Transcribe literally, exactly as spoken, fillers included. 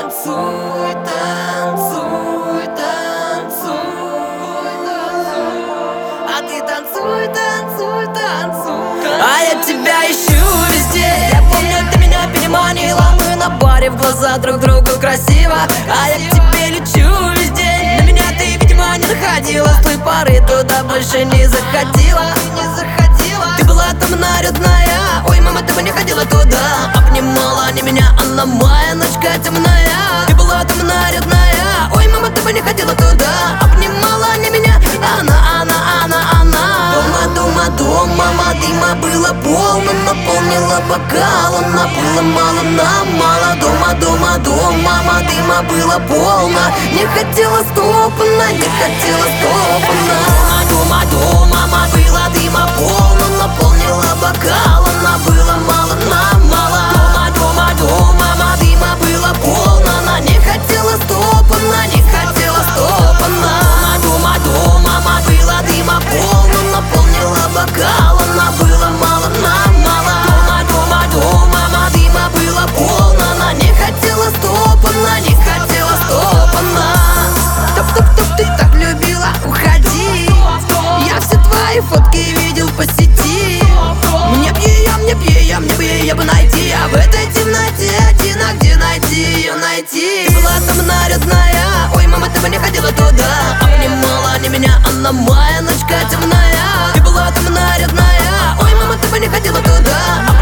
танцуй, танцуй, танцуй, а ты танцуй, танцуй, танцуй. А я тебя ищу везде. Я помню, ты меня переманила. Мы на баре в глаза друг другу красиво. А я к тебе лечу весь день. На меня ты, видимо, не находила. С той поры туда больше не заходила. Не заходила. Ты была там нарядная. Ой, мама, ты бы не ходила туда. Обнимала не меня, она моя ночка темная. Ты была там нарядная. Ой, мама, ты бы не ходила туда. Обнимала не меня, она, она, она, она. Дома, дома, дома, мама, дыма было полно. Наполнила бокал, она было мало, нам мало. Дома, дома, дома, мама, дыма было полно. Не хотела стопана, не хотела стопана. Дома, дома, мама, было дыма полно. Наполнила бокал, она было мало, нам мало. Дома, дома, дома, мама, дыма было полно. Она не хотела стопана, не хотела стопана. Дома, дома, мама, было дыма полно. Наполнила бокал, она было мало, нам мало. Дома, дома, дома, мама, дыма было полно. Она не хотела стопана, не хотела стопана. Топ-топ-топ, ты так любила, уходи. Я все твои фотки видел по сети. Мне б ее, мне б ее, мне бы ее бы найти. А в этой темноте одна, где найти ее, найти? Ты была там нарядная. Ой, мама, ты бы не ходила туда. Обнимала не меня, она моя ночка темная. Ты была там нарядная. Ой, мама, ты бы не ходила туда.